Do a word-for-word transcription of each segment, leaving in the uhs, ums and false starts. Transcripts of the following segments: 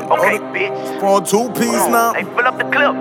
Okay, bitch. For a two-piece now. Hey, fill up the clip.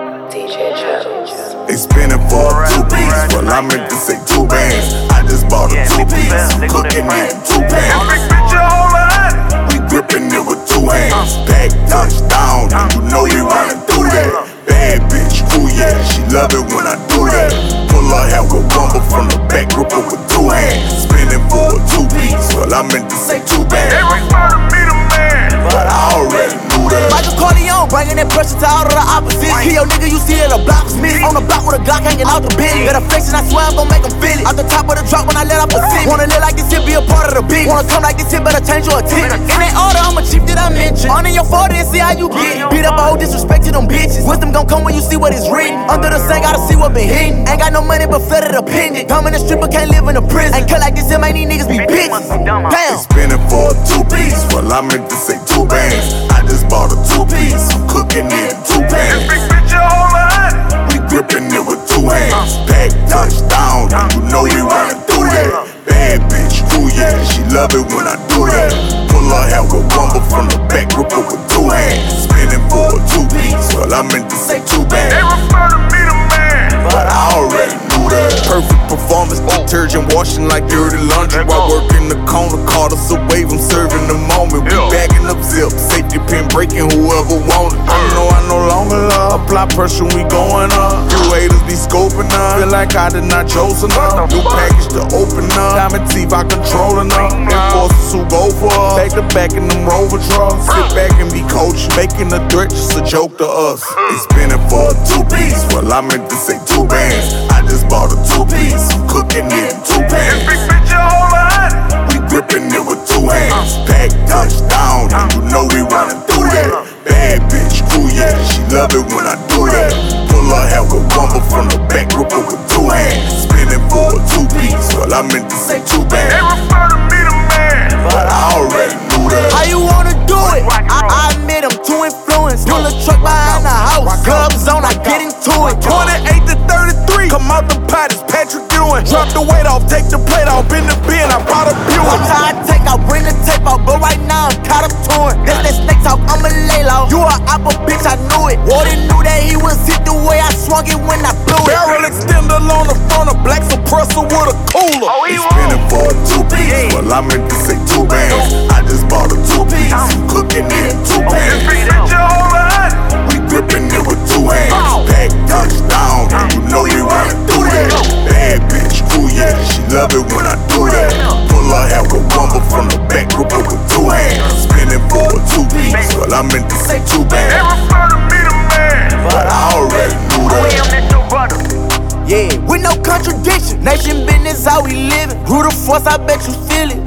D J Jones. They spinning for a two-piece. Well, I meant to say two bands. I just bought a Yeah, two-piece. they go Cooking that it in two Big pans. bitch, a whole lot. We gripping it with two hands. Back touchdown, and you know we running through that. Bad bitch, ooh yeah, she love it when I do that. Pull her hair with rumble from the back, grip her with two hands. Spinning for a two-piece. Well, I meant to say two bands. They refer to me the man. But I already knew that. Michael Corleone, bringing that pressure to all of the opposition. Kill your nigga, you see it, a block was missing. On the block with a Glock hanging out the bin. Got a flexion, I swear I'm gon' make them feel it. Off the top of the drop when I let off the sip. Wanna live like this shit, be a part of the beat. Wanna come like this shit, better change your attention. In that order, I'm a chief that I mentioned. On in your forty and see how you get. Beat up a whole disrespect to them bitches. Wisdom gon' come when you see what it's written. Under the sun, gotta see what been hidden. Ain't got no money, but flooded opinion. Dumb in the street, but can't live in a prison. Ain't cut like this, it make these niggas be bitches. Damn. Spinning for a two-piece. Well, I meant to say two bands. I just bought a two-piece. I'm cooking it in two pans. Big bitch, a whole lot. We gripping it with two hands. Back touchdown, and you know we running through that. Bad bitch, ooh yeah, she love it when I do that. Pull her hair with rumble from the back, grip her with two hands. Spinning for a two-piece. Well, I meant to say two bands. They refer to me the man. But I already knew that. Perfect performance, detergent washing like dirty laundry. While working the corner, caught us a wave, I'm serving the moment. We bagging up zips, safety pin breaking whoever want it. I know I no longer love, apply pressure, we going up. You haters be scoping up, feel like I did not chosen up. New package to open up, diamond teeth I controlling up. Enforcers who go for us, back to back in them Rover trucks. Sit back and be coached, making the threat just a joke to us. They spinning for a two-piece, well I meant to say two bands. I just bought a two-piece, I'm cooking it in two pans. Big bitch, a whole lot. We gripping it with two hands. Back touchdown, and you know we running through that. Bad bitch, ooh yeah, she love it when I do that. Pull her hair with rumble from the back, grip her with two hands. Spinning for a two-piece, well I meant to say two They bands. refer to me the man. But I already knew that. How you wanna do it? I, I admit I'm too influenced. Pull a truck behind the house. Clubs on, I get into it. twenty-eight to thirty-three, come out the pot, it's Patrick Ewing. Drop the weight off, take the plate off, in the bin, I bought a Buick. Watch how I take out, bring the tape out, but right now I'm caught up to it. That's that snake talk, I'ma lay low. You a apple bitch, I knew it. Warden knew that he was hit the way I swung it when I blew it. Barrel extender on the front, a black suppressor with a cooler. Oh, he They won. spinning for a two-piece, well I meant to say two bands. I just bought a two-piece, I'm cooking it in two Big pans. bitch, a whole lot. We gripping it with two hands. Back touchdown, and you know we running through that. Bad bitch, ooh yeah, she love it when I do that. Pull her hair with rumble from the back, grip her with two hands. Spinning for a two-piece, well I meant to say two They bands. refer to me the man. But I already knew Oh, yeah, that. that's your brother. Yeah, with no contradiction. Nation business, how we living. Through the force, I bet you feel it.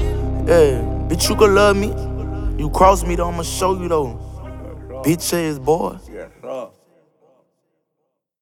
Yeah, bitch, you could love me. You cross me though, I'ma show you though. Bitch ass boy.